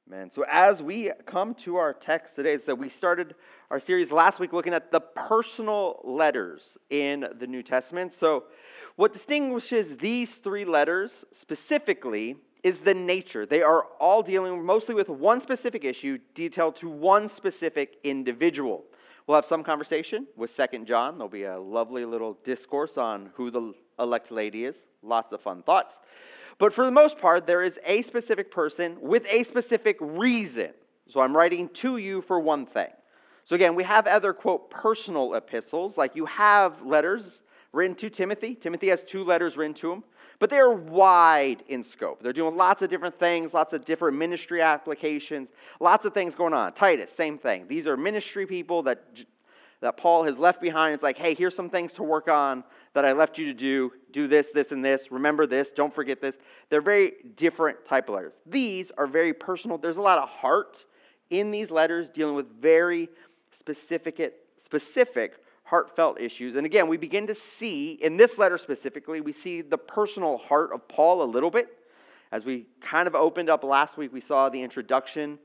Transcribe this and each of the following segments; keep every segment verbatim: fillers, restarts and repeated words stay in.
Man, so as we come to our text today, so we started our series last week looking at the personal letters in the New Testament. So what distinguishes these three letters specifically is the nature. They are all dealing mostly with one specific issue detailed to one specific individual. We'll have some conversation with Second John. There'll be a lovely little discourse on who the elect lady is. Lots of fun thoughts. But for the most part, there is a specific person with a specific reason. So I'm writing to you for one thing. So again, we have other, quote, personal epistles, like you have letters written to Timothy. Timothy has two letters written to him, but they are wide in scope. They're doing lots of different things, lots of different ministry applications, lots of things going on. Titus, same thing. These are ministry people that that Paul has left behind. It's like, hey, here's some things to work on that I left you to do. Do this, this, and this. Remember this. Don't forget this. They're very different type of letters. These are very personal. There's a lot of heart in these letters dealing with very specific, specific heartfelt issues. And again, we begin to see, in this letter specifically, we see the personal heart of Paul a little bit. As we kind of opened up last week, we saw the introduction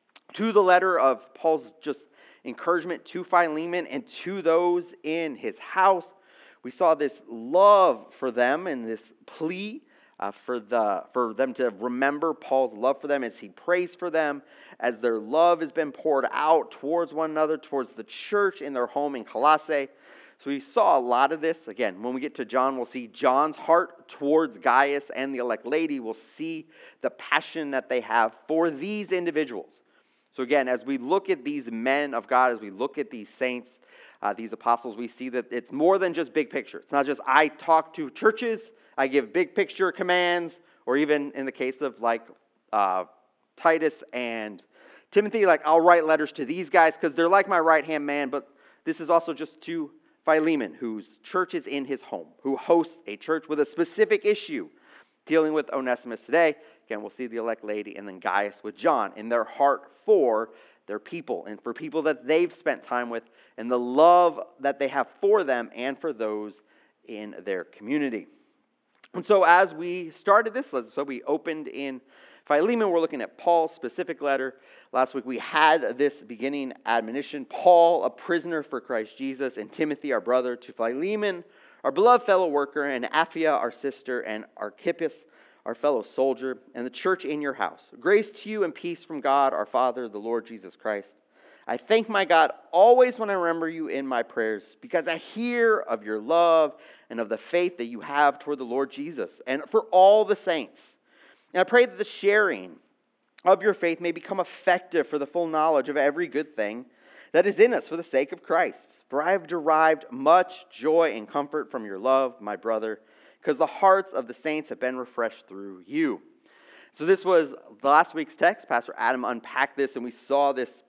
to the letter of Paul's just encouragement to Philemon and to those in his house. We saw this love for them and this plea uh, for the for them to remember Paul's love for them as he prays for them, as their love has been poured out towards one another, towards the church in their home in Colossae. So we saw a lot of this. Again, when we get to John, we'll see John's heart towards Gaius and the elect lady. We'll see the passion that they have for these individuals. So again, as we look at these men of God, as we look at these saints, uh, these apostles, we see that it's more than just big picture. It's not just I talk to churches, I give big picture commands, or even in the case of like uh, Titus and Timothy, like I'll write letters to these guys because they're like my right-hand man, but this is also just to Philemon, whose church is in his home, who hosts a church with a specific issue dealing with Onesimus today. Again, we'll see the elect lady and then Gaius with John in their heart for their people and for people that they've spent time with and the love that they have for them and for those in their community. And so as we started this, so we opened in Philemon, we're looking at Paul's specific letter. Last week we had this beginning admonition. Paul, a prisoner for Christ Jesus, and Timothy, our brother, to Philemon, our beloved fellow worker, and Apphia, our sister, and Archippus, our fellow soldier, and the church in your house. Grace to you and peace from God, our Father, the Lord Jesus Christ. I thank my God always when I remember you in my prayers, because I hear of your love and of the faith that you have toward the Lord Jesus, and for all the saints. And I pray that the sharing of your faith may become effective for the full knowledge of every good thing that is in us for the sake of Christ. For I have derived much joy and comfort from your love, my brother, because the hearts of the saints have been refreshed through you. So this was last week's text. Pastor Adam unpacked this, and we saw this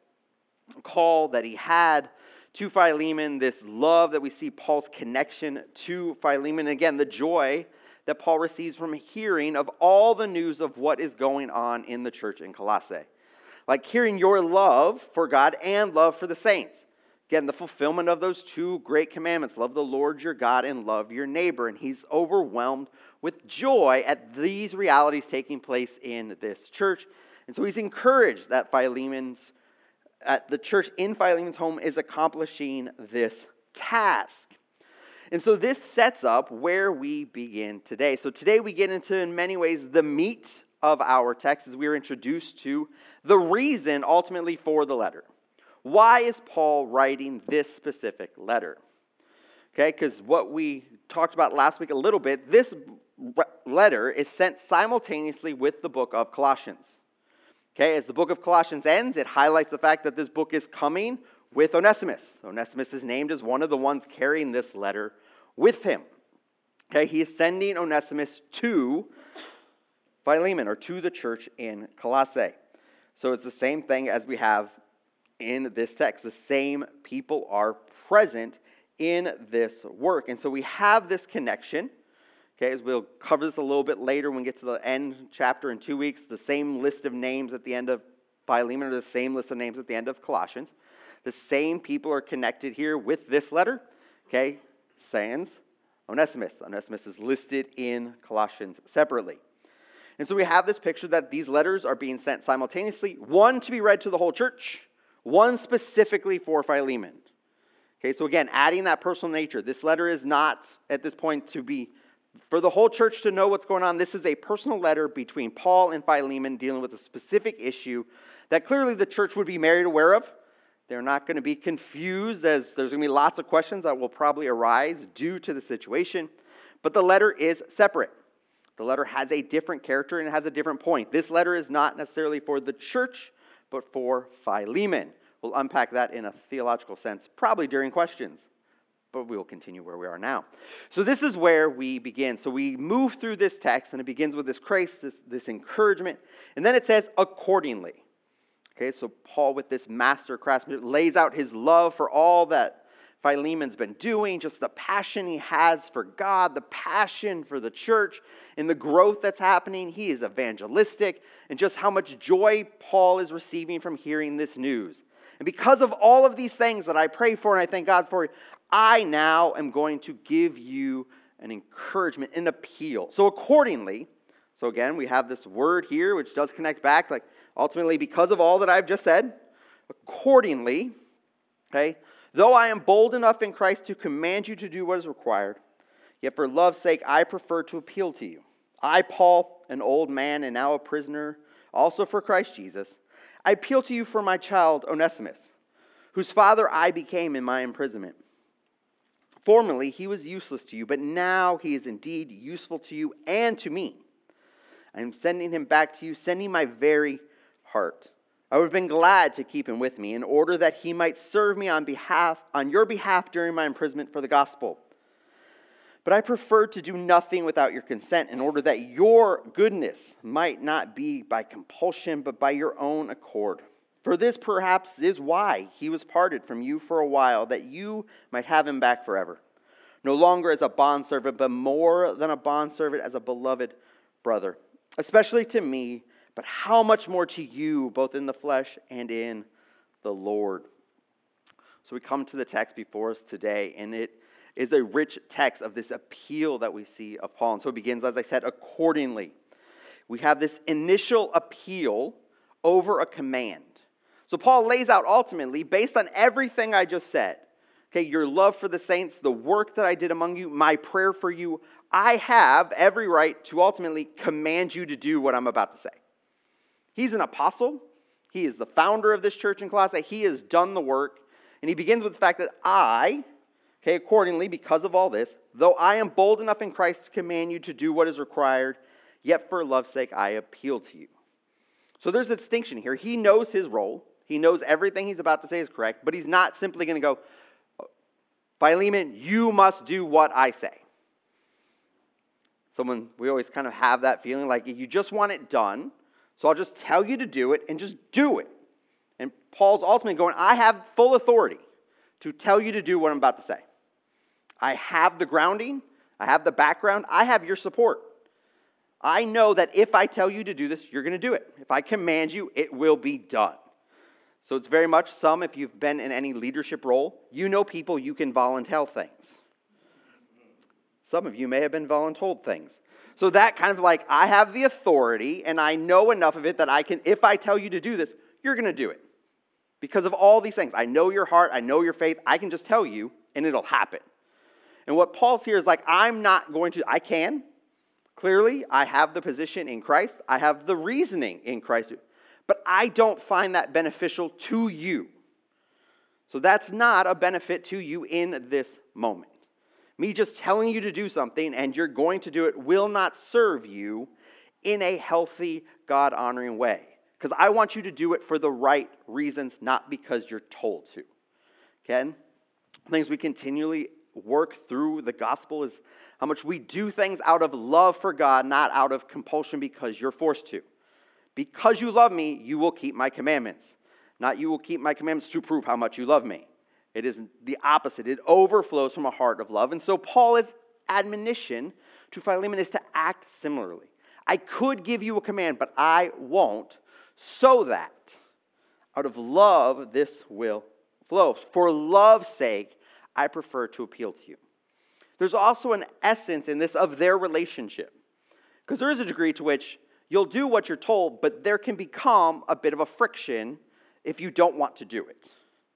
call that he had to Philemon, this love that we see Paul's connection to Philemon. Again, the joy that Paul receives from hearing of all the news of what is going on in the church in Colossae. Like hearing your love for God and love for the saints. Again, the fulfillment of those two great commandments, love the Lord your God and love your neighbor. And he's overwhelmed with joy at these realities taking place in this church. And so he's encouraged that Philemon's, at the church in Philemon's home is accomplishing this task. And so this sets up where we begin today. So today we get into, in many ways, the meat of our text as we are introduced to the reason ultimately for the letter. Why is Paul writing this specific letter? Okay, because what we talked about last week a little bit, this letter is sent simultaneously with the book of Colossians. Okay, as the book of Colossians ends, it highlights the fact that this book is coming with Onesimus. Onesimus is named as one of the ones carrying this letter with him. Okay, he is sending Onesimus to Philemon, or to the church in Colossae. So it's the same thing as we have in this text. The same people are present in this work. And so we have this connection. Okay, as we'll cover this a little bit later when we get to the end chapter in two weeks, the same list of names at the end of Philemon are the same list of names at the end of Colossians. The same people are connected here with this letter. Okay, sans Onesimus. Onesimus is listed in Colossians separately. And so we have this picture that these letters are being sent simultaneously, one to be read to the whole church, one specifically for Philemon. Okay, so again, adding that personal nature. This letter is not, at this point, to be for the whole church to know what's going on. This is a personal letter between Paul and Philemon dealing with a specific issue that clearly the church would be made aware of. They're not going to be confused, as there's going to be lots of questions that will probably arise due to the situation. But the letter is separate. The letter has a different character and it has a different point. This letter is not necessarily for the church, but for Philemon. We'll unpack that in a theological sense, probably during questions. But we will continue where we are now. So this is where we begin. So we move through this text, and it begins with this grace, this, this encouragement. And then it says, accordingly. Okay, so Paul, with this master craftsman, lays out his love for all that Philemon's been doing, just the passion he has for God, the passion for the church, and the growth that's happening. He is evangelistic, and just how much joy Paul is receiving from hearing this news. And because of all of these things that I pray for and I thank God for, I now am going to give you an encouragement, an appeal. So accordingly, so again, we have this word here, which does connect back, like ultimately because of all that I've just said, accordingly, okay, though I am bold enough in Christ to command you to do what is required, yet for love's sake I prefer to appeal to you. I, Paul, an old man and now a prisoner, also for Christ Jesus, I appeal to you for my child Onesimus, whose father I became in my imprisonment. Formerly he was useless to you, but now he is indeed useful to you and to me. I am sending him back to you, sending my very heart. I would have been glad to keep him with me in order that he might serve me on behalf, on your behalf during my imprisonment for the gospel. But I preferred to do nothing without your consent in order that your goodness might not be by compulsion, but by your own accord. For this perhaps is why he was parted from you for a while, that you might have him back forever. No longer as a bondservant, but more than a bondservant, as a beloved brother. Especially to me, but how much more to you, both in the flesh and in the Lord. So we come to the text before us today, and it is a rich text of this appeal that we see of Paul. And so it begins, as I said, accordingly. We have this initial appeal over a command. So Paul lays out ultimately, based on everything I just said, okay, your love for the saints, the work that I did among you, my prayer for you, I have every right to ultimately command you to do what I'm about to say. He's an apostle. He is the founder of this church in Colossae. He has done the work. And he begins with the fact that I, okay, accordingly, because of all this, though I am bold enough in Christ to command you to do what is required, yet for love's sake I appeal to you. So there's a distinction here. He knows his role. He knows everything he's about to say is correct, but he's not simply going to go, Philemon, you must do what I say. Someone, we always kind of have that feeling like you just want it done, so I'll just tell you to do it and just do it. And Paul's ultimately going, I have full authority to tell you to do what I'm about to say. I have the grounding, I have the background, I have your support. I know that if I tell you to do this, you're going to do it. If I command you, it will be done. So it's very much some, if you've been in any leadership role, you know people you can volunteer things. Some of you may have been voluntold things. So that kind of like, I have the authority and I know enough of it that I can, if I tell you to do this, you're going to do it. Because of all these things. I know your heart, I know your faith, I can just tell you and it'll happen. And what Paul's here is like, I'm not going to, I can. Clearly, I have the position in Christ. I have the reasoning in Christ. But I don't find that beneficial to you. So that's not a benefit to you in this moment. Me just telling you to do something and you're going to do it will not serve you in a healthy, God-honoring way. Because I want you to do it for the right reasons, not because you're told to. Okay? Things we continually work through the gospel is how much we do things out of love for God, not out of compulsion because you're forced to. Because you love me, you will keep my commandments. Not you will keep my commandments to prove how much you love me. It is the opposite. It overflows from a heart of love. And so Paul's admonition to Philemon is to act similarly. I could give you a command, but I won't, so that out of love this will flow. For love's sake, I prefer to appeal to you. There's also an essence in this of their relationship. Because there is a degree to which You'll do what you're told, but there can become a bit of a friction if you don't want to do it.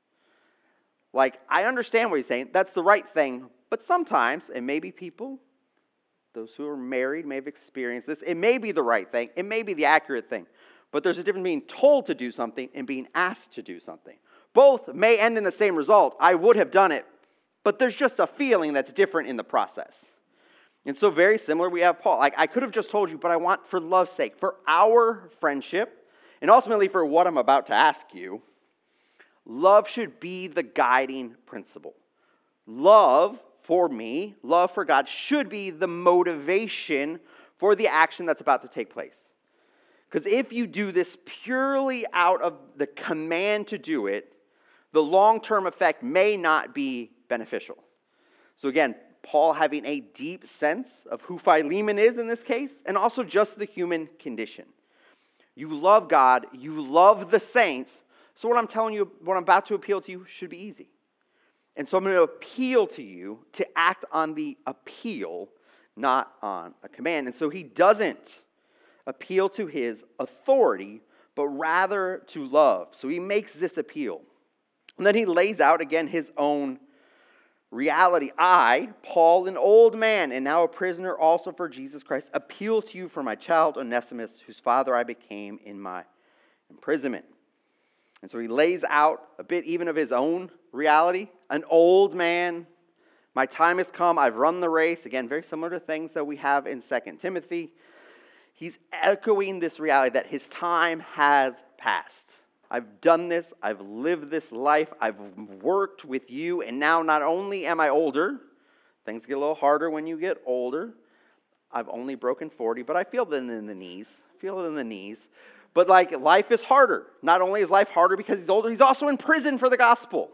Like, I understand what he's saying. That's the right thing. But sometimes, and maybe people, those who are married may have experienced this, it may be the right thing. It may be the accurate thing. But there's a difference being told to do something and being asked to do something. Both may end in the same result. I would have done it. But there's just a feeling that's different in the process. And so very similar, we have Paul. Like, I could have just told you, but I want for love's sake, for our friendship, and ultimately for what I'm about to ask you, love should be the guiding principle. Love for me, love for God, should be the motivation for the action that's about to take place. Because if you do this purely out of the command to do it, the long-term effect may not be beneficial. So again, Paul having a deep sense of who Philemon is in this case, and also just the human condition. You love God, you love the saints, so what I'm telling you, what I'm about to appeal to you should be easy. And so I'm going to appeal to you to act on the appeal, not on a command. And so he doesn't appeal to his authority, but rather to love. So he makes this appeal. And then he lays out again his own reality. I, Paul, an old man, and now a prisoner also for Jesus Christ, appeal to you for my child Onesimus, whose father I became in my imprisonment. And so he lays out a bit even of his own reality. An old man, my time has come, I've run the race. Again, very similar to things that we have in Second Timothy. He's echoing this reality that his time has passed. I've done this, I've lived this life, I've worked with you, and now not only am I older, things get a little harder when you get older. I've only broken forty, but I feel it in the knees. I feel it in the knees. But like, life is harder. Not only is life harder because he's older, he's also in prison for the gospel.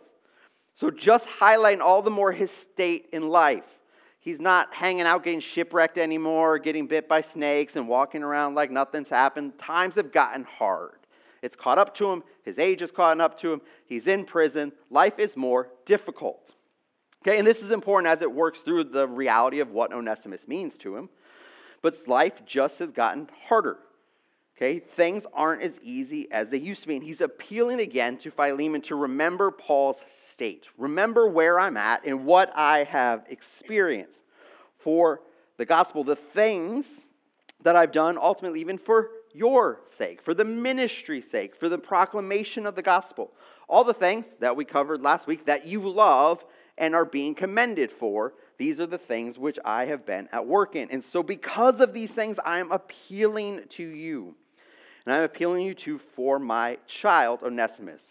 So just highlighting all the more his state in life. He's not hanging out getting shipwrecked anymore, getting bit by snakes and walking around like nothing's happened. Times have gotten hard. It's caught up to him. His age has caught up to him. He's in prison. Life is more difficult. Okay, and this is important as it works through the reality of what Onesimus means to him. But life just has gotten harder. Okay, things aren't as easy as they used to be. And he's appealing again to Philemon to remember Paul's state. Remember where I'm at and what I have experienced for the gospel. The things that I've done ultimately even for your sake, for the ministry's sake, for the proclamation of the gospel. All the things that we covered last week that you love and are being commended for, these are the things which I have been at work in. And so because of these things, I am appealing to you. And I'm appealing you to for my child, Onesimus.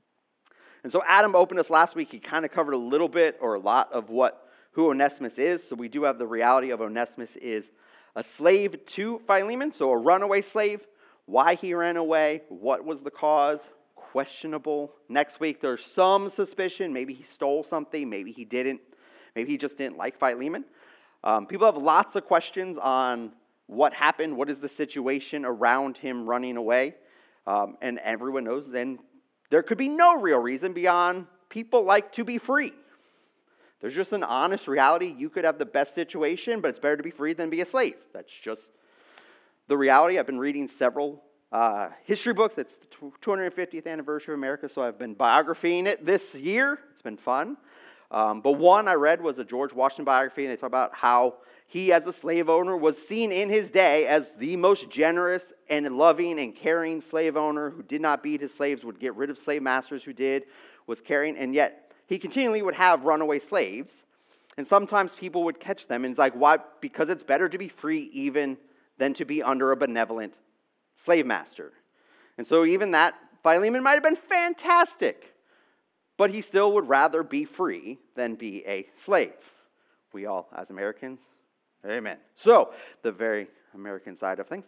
And so Adam opened us last week. He kind of covered a little bit or a lot of what who Onesimus is. So we do have the reality of Onesimus is a slave to Philemon, so a runaway slave. Why he ran away, what was the cause, questionable. Next week there's some suspicion. Maybe he stole something, maybe he didn't. Maybe he just didn't like Philemon. Um, people have lots of questions on what happened, what is the situation around him running away. Um, and everyone knows then there could be no real reason beyond people like to be free. There's just an honest reality. You could have the best situation, but it's better to be free than be a slave. That's just the reality. I've been reading several uh, history books. It's the two hundred fiftieth anniversary of America, so I've been biographying it this year. It's been fun. Um, but one I read was a George Washington biography, and they talk about how he, as a slave owner, was seen in his day as the most generous and loving and caring slave owner who did not beat his slaves, would get rid of slave masters who did, was caring, and yet he continually would have runaway slaves, and sometimes people would catch them, and it's like, why? Because it's better to be free even than to be under a benevolent slave master. And so even that, Philemon might have been fantastic, but he still would rather be free than be a slave. We all, as Americans, amen. So, the very American side of things.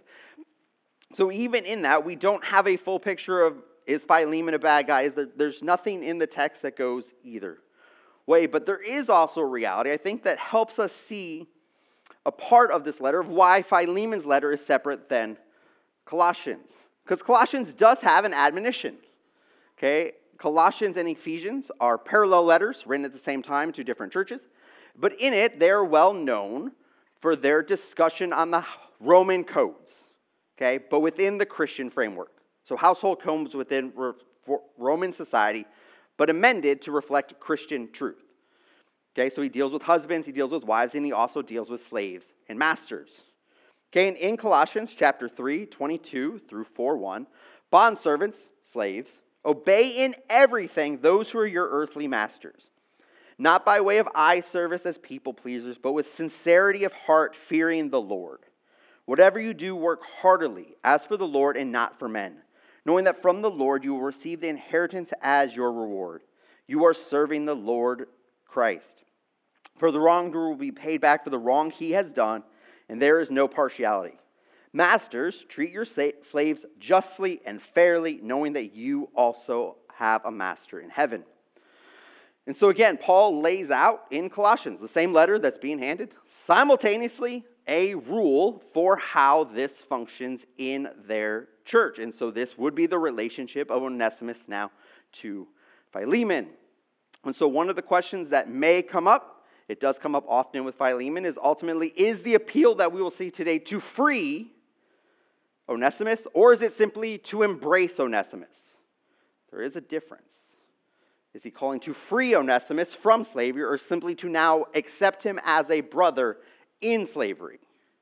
So even in that, we don't have a full picture of, is Philemon a bad guy? Is there, there's nothing in the text that goes either way. But there is also a reality, I think, that helps us see a part of this letter of why Philemon's letter is separate than Colossians. Because Colossians does have an admonition. Okay, Colossians and Ephesians are parallel letters written at the same time to different churches. But in it, they're well known for their discussion on the Roman codes. okay, but within the Christian framework. So household comes within Roman society, but amended to reflect Christian truth. Okay, so he deals with husbands, he deals with wives, and he also deals with slaves and masters. Okay, and in Colossians chapter three, twenty-two through four one, bondservants, slaves, obey in everything those who are your earthly masters, not by way of eye service as people pleasers, but with sincerity of heart, fearing the Lord. Whatever you do, work heartily, as for the Lord and not for men, knowing that from the Lord you will receive the inheritance as your reward. You are serving the Lord Christ. For the wrongdoer will be paid back for the wrong he has done, and there is no partiality. Masters, treat your slaves justly and fairly, knowing that you also have a master in heaven. And so again, Paul lays out in Colossians, the same letter that's being handed, simultaneously a rule for how this functions in their church. And so this would be the relationship of Onesimus now to Philemon. And so one of the questions that may come up, it does come up often with Philemon, is ultimately, is the appeal that we will see today to free Onesimus, or is it simply to embrace Onesimus? There is a difference. Is he calling to free Onesimus from slavery, or simply to now accept him as a brother in slavery?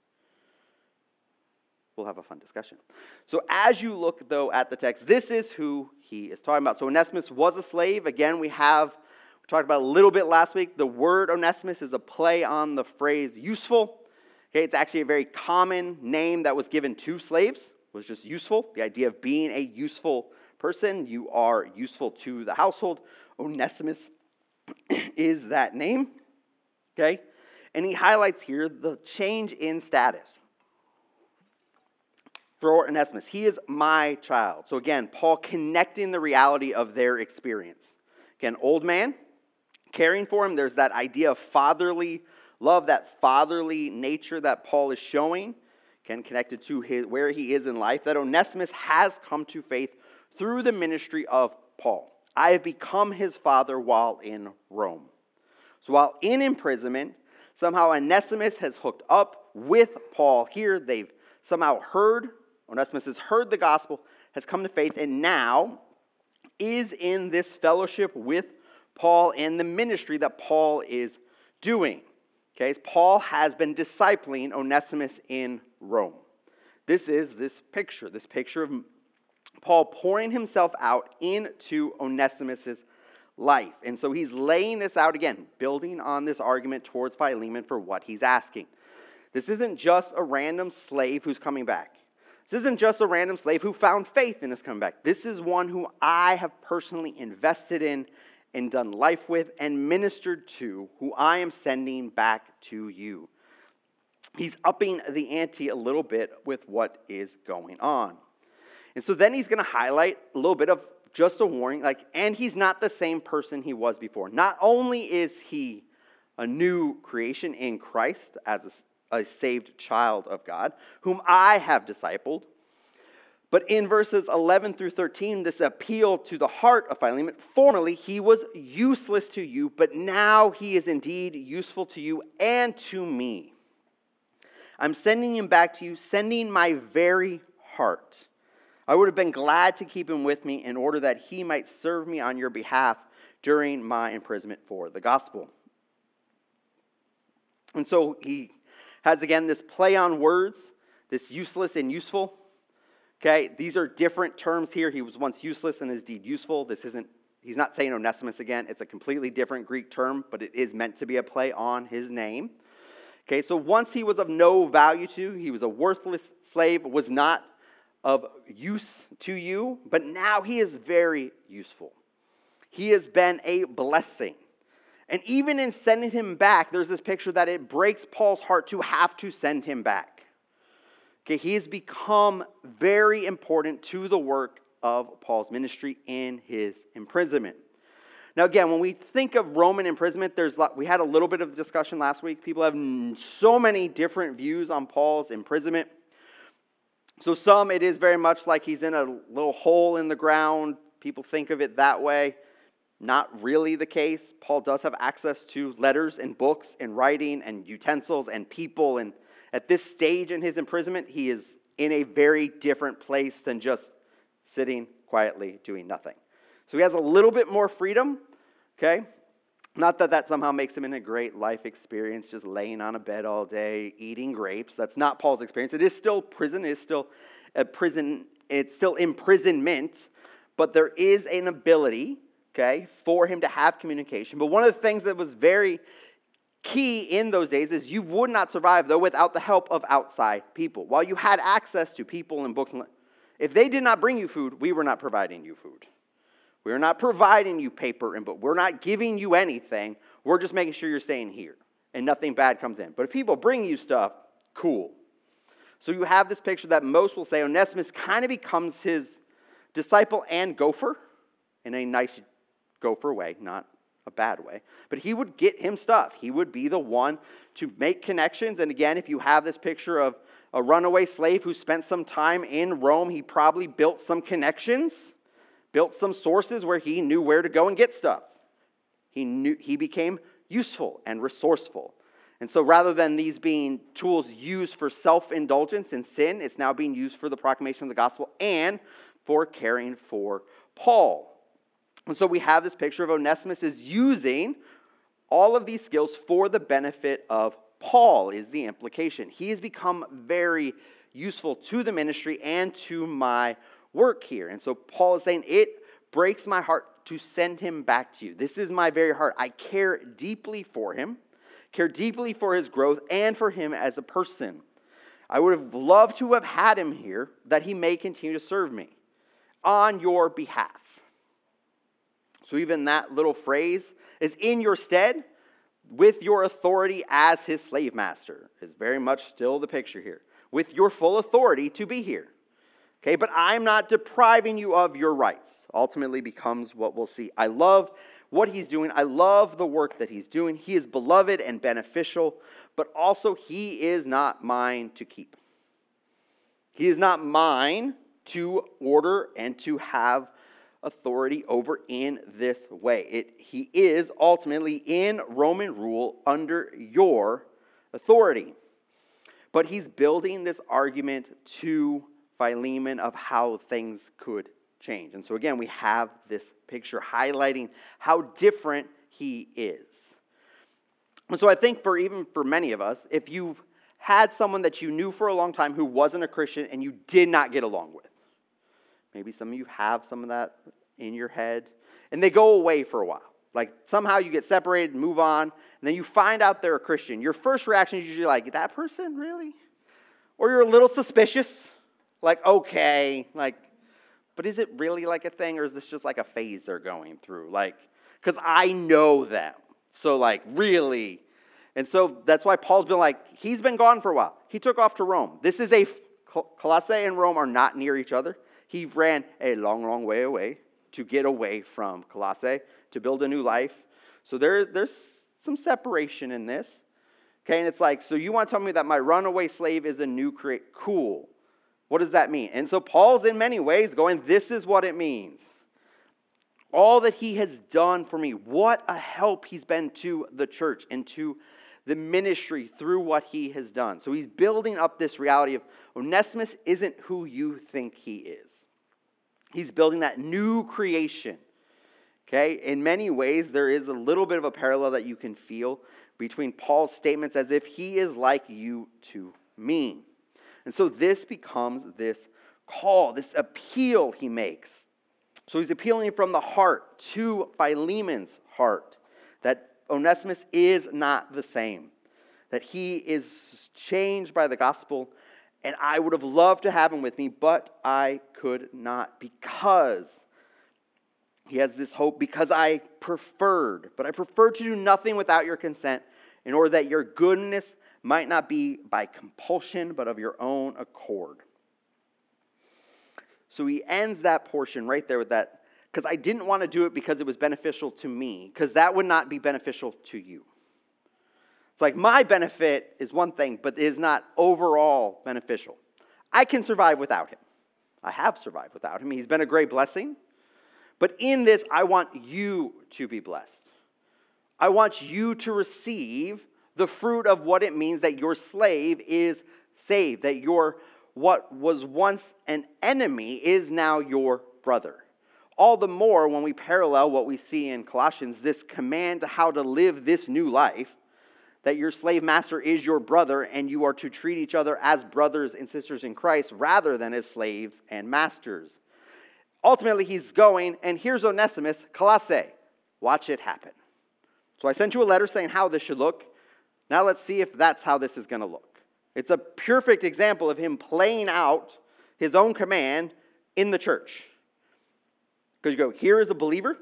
We'll have a fun discussion. So as you look, though, at the text, this is who he is talking about. So Onesimus was a slave. Again, we have, we talked about a little bit last week, the word Onesimus is a play on the phrase useful. Okay, it's actually a very common name that was given to slaves, was just useful. The idea of being a useful person, you are useful to the household. Onesimus is that name, okay? And he highlights here the change in status for Onesimus. He is my child. So again, Paul connecting the reality of their experience. Again, old man, caring for him, there's that idea of fatherly love, that fatherly nature that Paul is showing, again, connected to his, where he is in life, that Onesimus has come to faith through the ministry of Paul. I have become his father while in Rome. So while in imprisonment, somehow Onesimus has hooked up with Paul here. They've somehow heard, Onesimus has heard the gospel, has come to faith, and now is in this fellowship with Paul and the ministry that Paul is doing. Okay, Paul has been discipling Onesimus in Rome. This is this picture, this picture of Paul pouring himself out into Onesimus' life. And so he's laying this out again, building on this argument towards Philemon for what he's asking. This isn't just a random slave who's coming back. This isn't just a random slave who found faith and is coming back. This is one who I have personally invested in and done life with and ministered to, who I am sending back to you. He's upping the ante a little bit with what is going on. And so then he's going to highlight a little bit of just a warning, like, and he's not the same person he was before. Not only is he a new creation in Christ as a, a saved child of God, whom I have discipled, but in verses eleven through thirteen, this appeal to the heart of Philemon, formerly he was useless to you, but now he is indeed useful to you and to me. I'm sending him back to you, sending my very heart. I would have been glad to keep him with me in order that he might serve me on your behalf during my imprisonment for the gospel. And so he has, again, this play on words, this useless and useful. Okay, these are different terms here. He was once useless and is indeed useful. This isn't, he's not saying Onesimus again. It's a completely different Greek term, but it is meant to be a play on his name. Okay, so once he was of no value to you, he was a worthless slave, was not of use to you, but now he is very useful. He has been a blessing. And even in sending him back, there's this picture that it breaks Paul's heart to have to send him back. Okay, he has become very important to the work of Paul's ministry in his imprisonment. Now again, when we think of Roman imprisonment, there's we had a little bit of discussion last week. People have so many different views on Paul's imprisonment. So some, it is very much like he's in a little hole in the ground. People think of it that way. Not really the case. Paul does have access to letters and books and writing and utensils and people. And at this stage in his imprisonment, he is in a very different place than just sitting quietly doing nothing. So he has a little bit more freedom, okay? Not that that somehow makes him in a great life experience, just laying on a bed all day, eating grapes. That's not Paul's experience. It is still prison. It is still a prison. It's still imprisonment. But there is an ability, okay, for him to have communication. But one of the things that was very key in those days is you would not survive, though, without the help of outside people. While you had access to people and books, and if they did not bring you food, we were not providing you food. We're not providing you paper and book. We're not giving you anything. We're just making sure you're staying here and nothing bad comes in. But if people bring you stuff, cool. So you have this picture that most will say Onesimus kind of becomes his disciple and gopher in a nice gopher way, not a bad way. But he would get him stuff. He would be the one to make connections. And again, if you have this picture of a runaway slave who spent some time in Rome, he probably built some connections. Built some sources where he knew where to go and get stuff. He knew he became useful and resourceful. And so rather than these being tools used for self-indulgence and sin, it's now being used for the proclamation of the gospel and for caring for Paul. And so we have this picture of Onesimus is using all of these skills for the benefit of Paul, is the implication. He has become very useful to the ministry and to my work here. And so Paul is saying, it breaks my heart to send him back to you. This is my very heart. I care deeply for him, care deeply for his growth and for him as a person. I would have loved to have had him here that he may continue to serve me on your behalf. So even that little phrase is in your stead with your authority as his slave master is very much still the picture here. With your full authority to be here. Okay, but I'm not depriving you of your rights. Ultimately becomes what we'll see. I love what he's doing. I love the work that he's doing. He is beloved and beneficial, but also he is not mine to keep. He is not mine to order and to have authority over in this way. It, he is ultimately in Roman rule under your authority. But he's building this argument to Philemon of how things could change. And so again, we have this picture highlighting how different he is. And so I think for even for many of us, if you've had someone that you knew for a long time who wasn't a Christian and you did not get along with, maybe some of you have some of that in your head, and they go away for a while. Like somehow you get separated and move on, and then you find out they're a Christian. Your first reaction is usually like, that person, really? Or you're a little suspicious. Like, okay, like, but is it really like a thing, or is this just like a phase they're going through? Like, because I know them. So, like, really? And so that's why Paul's been like, he's been gone for a while. He took off to Rome. This is a, Colossae and Rome are not near each other. He ran a long, long way away to get away from Colossae, to build a new life. So there, there's some separation in this. Okay, and it's like, so you want to tell me that my runaway slave is a new create? Cool. What does that mean? And so Paul's in many ways going, this is what it means. All that he has done for me, what a help he's been to the church and to the ministry through what he has done. So he's building up this reality of Onesimus isn't who you think he is. He's building that new creation. Okay, in many ways, there is a little bit of a parallel that you can feel between Paul's statements as if he is like you to me. And so this becomes this call, this appeal he makes. So he's appealing from the heart to Philemon's heart, that Onesimus is not the same, that he is changed by the gospel, and I would have loved to have him with me, but I could not because he has this hope, because I preferred, but I preferred to do nothing without your consent in order that your goodness might not be by compulsion, but of your own accord. So he ends that portion right there with that, because I didn't want to do it because it was beneficial to me, because that would not be beneficial to you. It's like my benefit is one thing, but is not overall beneficial. I can survive without him. I have survived without him. He's been a great blessing. But in this, I want you to be blessed. I want you to receive the fruit of what it means that your slave is saved, that your what was once an enemy is now your brother. All the more when we parallel what we see in Colossians, this command to how to live this new life, that your slave master is your brother and you are to treat each other as brothers and sisters in Christ rather than as slaves and masters. Ultimately, he's going, and here's Onesimus, Colossae. Watch it happen. So I sent you a letter saying how this should look. Now let's see if that's how this is going to look. It's a perfect example of him playing out his own command in the church. Because you go, here is a believer.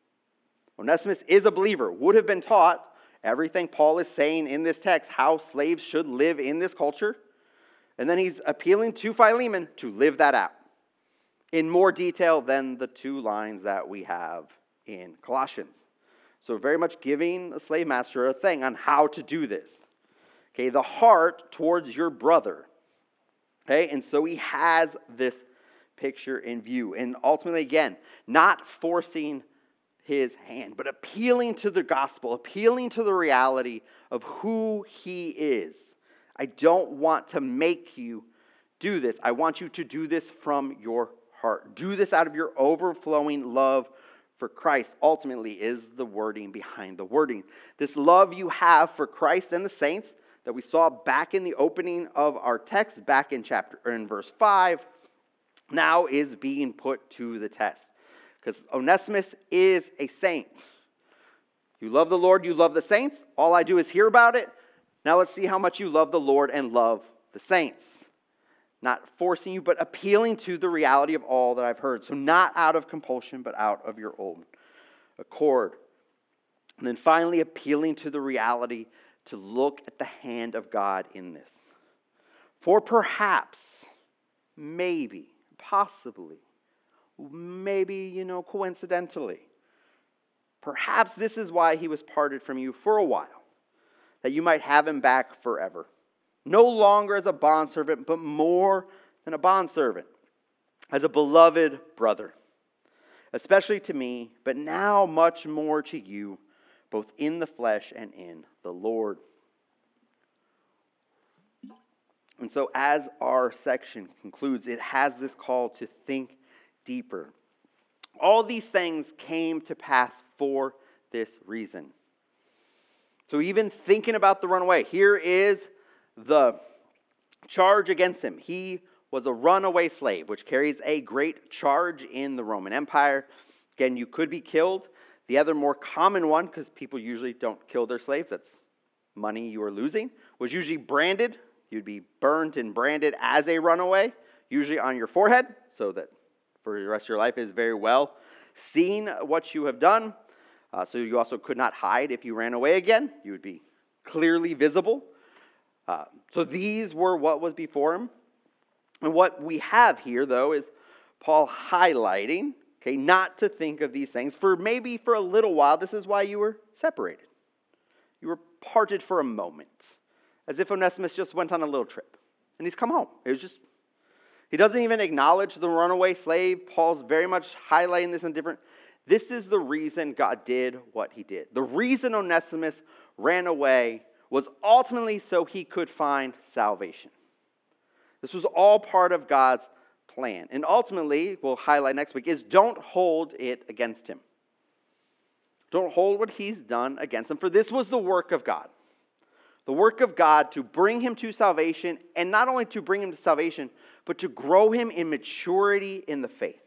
Onesimus is a believer, would have been taught everything Paul is saying in this text, how slaves should live in this culture. And then he's appealing to Philemon to live that out in more detail than the two lines that we have in Colossians. So very much giving a slave master a thing on how to do this. Okay, the heart towards your brother. Okay, and so he has this picture in view. And ultimately, again, not forcing his hand, but appealing to the gospel, appealing to the reality of who he is. I don't want to make you do this. I want you to do this from your heart. Do this out of your overflowing love for Christ, ultimately, is the wording behind the wording. This love you have for Christ and the saints that we saw back in the opening of our text, back in chapter or in verse five, now is being put to the test. Because Onesimus is a saint. You love the Lord, you love the saints. All I do is hear about it. Now let's see how much you love the Lord and love the saints. Not forcing you, but appealing to the reality of all that I've heard. So not out of compulsion, but out of your own accord. And then finally, appealing to the reality to look at the hand of God in this. For perhaps, maybe, possibly, maybe, you know, coincidentally, perhaps this is why he was parted from you for a while, that you might have him back forever. No longer as a bondservant, but more than a bondservant, as a beloved brother, especially to me, but now much more to you, both in the flesh and in the Lord. And so as our section concludes, it has this call to think deeper. All these things came to pass for this reason. So even thinking about the runaway, here is the charge against him. He was a runaway slave, which carries a great charge in the Roman Empire. Again, you could be killed. The other more common one, because people usually don't kill their slaves, that's money you are losing, was usually branded. You'd be burned and branded as a runaway, usually on your forehead, so that for the rest of your life is very well seen what you have done. Uh, so you also could not hide if you ran away again. You would be clearly visible. Uh, so these were what was before him. And what we have here, though, is Paul highlighting, okay, not to think of these things. For maybe for a little while, this is why you were separated. You were parted for a moment. As if Onesimus just went on a little trip. And he's come home. It was just, he doesn't even acknowledge the runaway slave. Paul's very much highlighting this in different. This is the reason God did what he did. The reason Onesimus ran away was ultimately so he could find salvation. This was all part of God's plan. And ultimately, we'll highlight next week, is don't hold it against him. Don't hold what he's done against him, for this was the work of God. The work of God to bring him to salvation, and not only to bring him to salvation, but to grow him in maturity in the faith.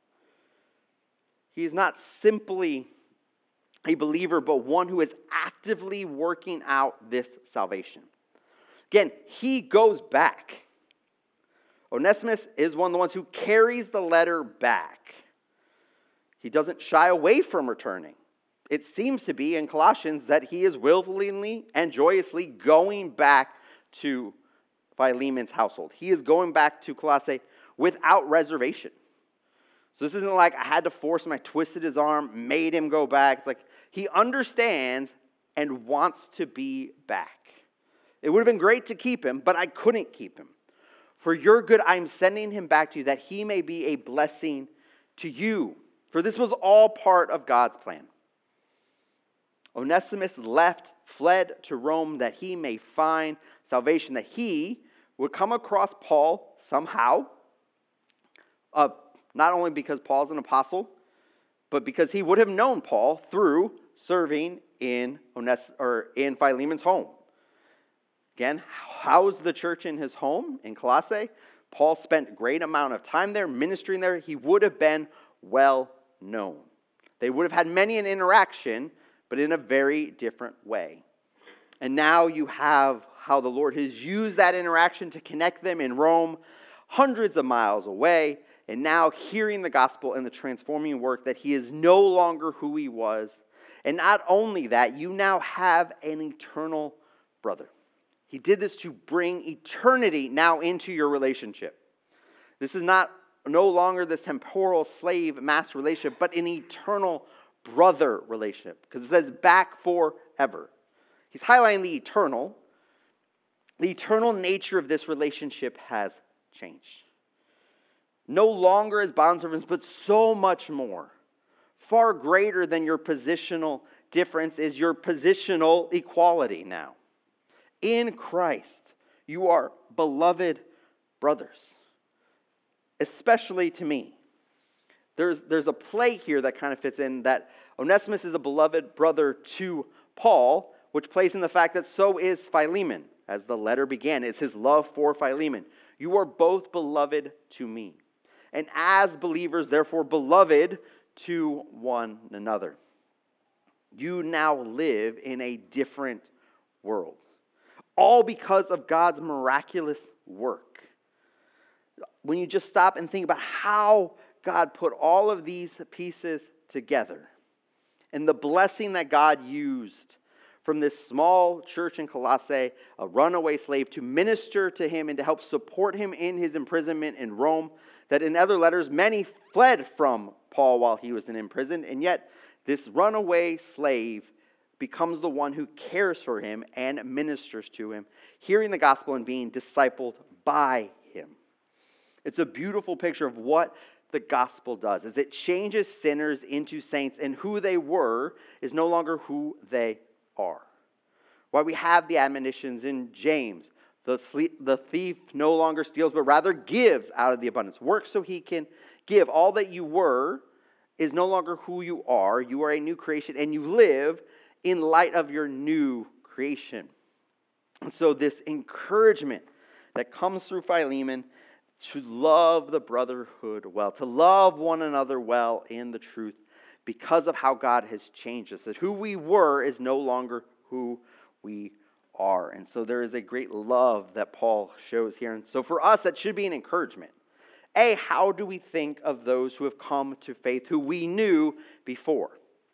He is not simply a believer, but one who is actively working out this salvation. Again, he goes back. Onesimus is one of the ones who carries the letter back. He doesn't shy away from returning. It seems to be in Colossians that he is willfully and joyously going back to Philemon's household. He is going back to Colossae without reservation. So this isn't like I had to force him, I twisted his arm, made him go back. It's like he understands and wants to be back. It would have been great to keep him, but I couldn't keep him. For your good, I'm sending him back to you, that he may be a blessing to you. For this was all part of God's plan. Onesimus left, fled to Rome, that he may find salvation, that he would come across Paul somehow, uh, not only because Paul's an apostle, but because he would have known Paul through serving in Oness- or in Philemon's home. Again, how's the church in his home in Colossae? Paul spent a great amount of time there, ministering there. He would have been well known. They would have had many an interaction, but in a very different way. And now you have how the Lord has used that interaction to connect them in Rome, hundreds of miles away, and now hearing the gospel and the transforming work that he is no longer who he was. And not only that, you now have an eternal brother. He did this to bring eternity now into your relationship. This is not no longer this temporal slave-master relationship, but an eternal brother relationship, because it says back forever. He's highlighting the eternal. The eternal nature of this relationship has changed. No longer as bondservants, but so much more. Far greater than your positional difference is your positional equality now. In Christ, you are beloved brothers, especially to me. There's, there's a play here that kind of fits in that Onesimus is a beloved brother to Paul, which plays in the fact that so is Philemon, as the letter began. It's his love for Philemon. You are both beloved to me. And as believers, therefore beloved to one another. You now live in a different world. All because of God's miraculous work. When you just stop and think about how God put all of these pieces together and the blessing that God used from this small church in Colossae, a runaway slave, to minister to him and to help support him in his imprisonment in Rome, that in other letters many fled from Paul while he was in prison, and yet this runaway slave becomes the one who cares for him and ministers to him, hearing the gospel and being discipled by him. It's a beautiful picture of what the gospel does, as it changes sinners into saints, and who they were is no longer who they are. Why we have the admonitions in James, the, sleep, the thief no longer steals, but rather gives out of the abundance. Work so he can give. All that you were is no longer who you are. You are a new creation, and you live in light of your new creation. And so this encouragement that comes through Philemon to love the brotherhood well, to love one another well in the truth, because of how God has changed us. That who we were is no longer who we are. And so there is a great love that Paul shows here. And so for us, that should be an encouragement. A, how do we think of those who have come to faith, who we knew before?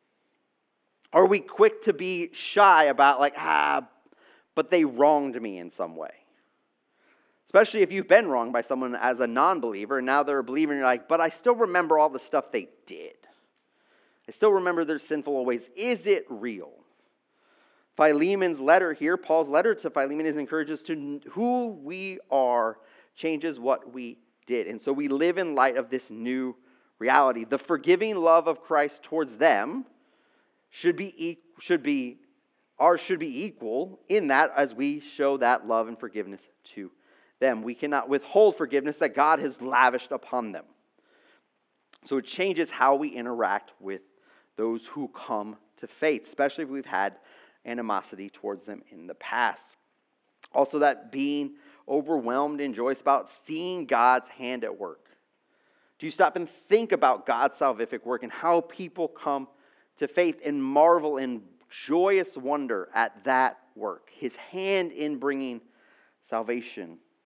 Are we quick to be shy about like, ah, but they wronged me in some way? Especially if you've been wronged by someone as a non-believer, and now they're a believer, and you're like, but I still remember all the stuff they did. I still remember their sinful ways. Is it real? Philemon's letter here, Paul's letter to Philemon, is encourages to who we are, changes what we did. And so we live in light of this new reality. The forgiving love of Christ towards them should be should be ours should be equal in that as we show that love and forgiveness to them. We cannot withhold forgiveness that God has lavished upon them. So it changes how we interact with those who come to faith, especially if we've had animosity towards them in the past. Also, that being overwhelmed and joyous about seeing God's hand at work. Do you stop and think about God's salvific work and how people come to faith and marvel in joyous wonder at that work, his hand in bringing salvation